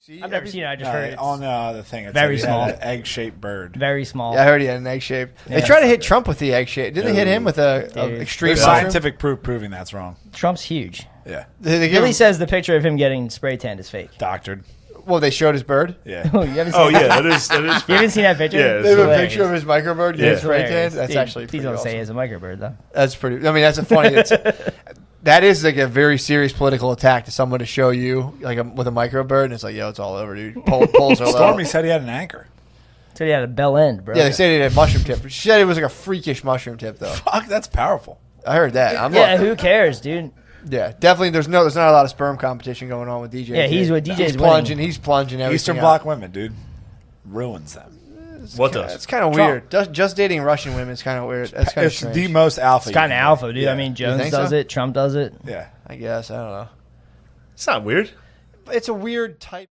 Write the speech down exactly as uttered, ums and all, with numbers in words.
See, I've never seen it. I just No, heard it's on uh, the thing. It very said he had small. an egg-shaped bird. very small. Yeah, I heard he had an egg shape. Yeah. They tried to hit Trump with the egg shape. Didn't they hit him with a, a Dude. extreme There's mushroom? scientific proof proving that's wrong. Trump's huge. Yeah. They, they give Billy him- says the picture of him getting spray tanned is fake. Doctored. well, they showed his bird. Yeah. Oh, you haven't seen Oh that? yeah, that is that is. You haven't seen that picture? Yeah, They have a Hilarious. picture of his microbird. Yeah. Yeah, It's spray hilarious. tan. That's Dude, actually please pretty don't awesome. say it's a microbird though. That's pretty. I mean, that's a funny. It's, that is like a very serious political attack to someone to show you like a, with a microbird, and it's like, yo, it's all over, dude. Pol- Polls are low. Stormy said he had an anchor. So he had a bell end, bro. Yeah, they said he had a mushroom tip. She said it was like a freakish mushroom tip, though. Fuck, that's powerful. I heard that. I'm Yeah, not- who cares, dude? yeah, definitely. There's no, there's not a lot of sperm competition going on with D J. Yeah, he's with D J's He's winning. plunging. He's plunging everything. Eastern out. Bloc women, dude. Ruins them. What Yeah, does? it's kind of Trump. weird. Just, just dating Russian women is kind of weird. That's kind of It's strange. the most alpha. It's kind of you can alpha, get. dude. Yeah. I mean, Jones think does so? it. Trump does it. Yeah. I guess I don't know. It's not weird. It's a weird type.